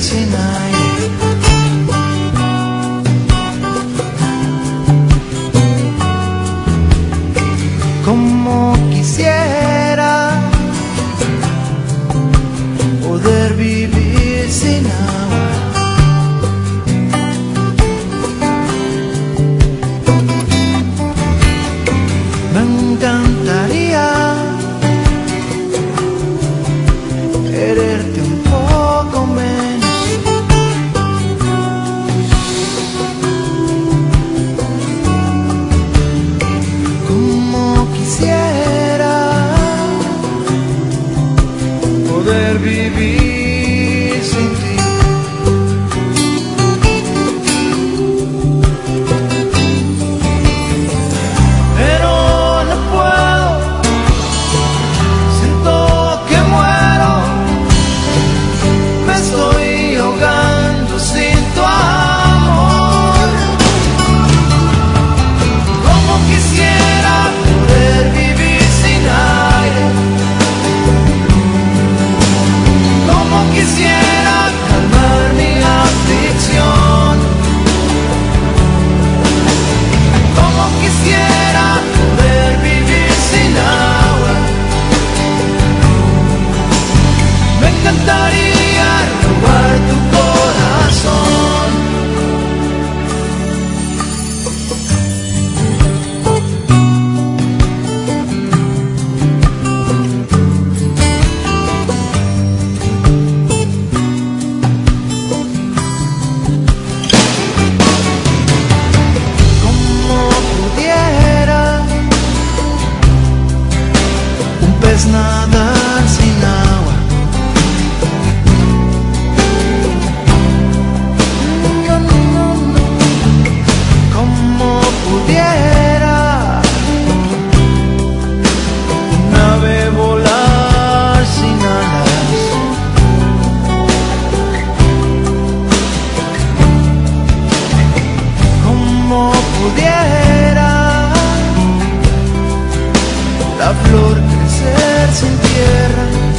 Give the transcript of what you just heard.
sin aire. Como quisiera poder vivir sin agua. Me encantaría quererte un poco menos. Como quisiera poder vivir sin ti. Pero no puedo, siento que muero, me estoy ahogando sin tu amor. Como quisiera poder vivir sin aire. Como quisiera calmar mi aflicción. Como quisiera poder vivir sin agua. Me encantaría robar tu corazón. Como pudiera un pez nadar sin agua. No, no, no, no. Como pudiera un ave volar sin alas. Como pudiera la flor crecer sin tierra.